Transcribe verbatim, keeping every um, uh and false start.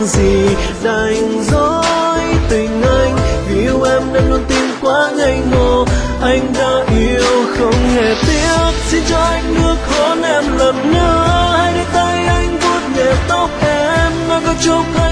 gì đành dối tình anh, vì yêu em nên luôn tin quá ngây ngô. Anh đã yêu không hề tiếc, xin cho anh nước hôn em lần nữa, hãy để tay anh vuốt nhẹ tóc em, nói câu chúc anh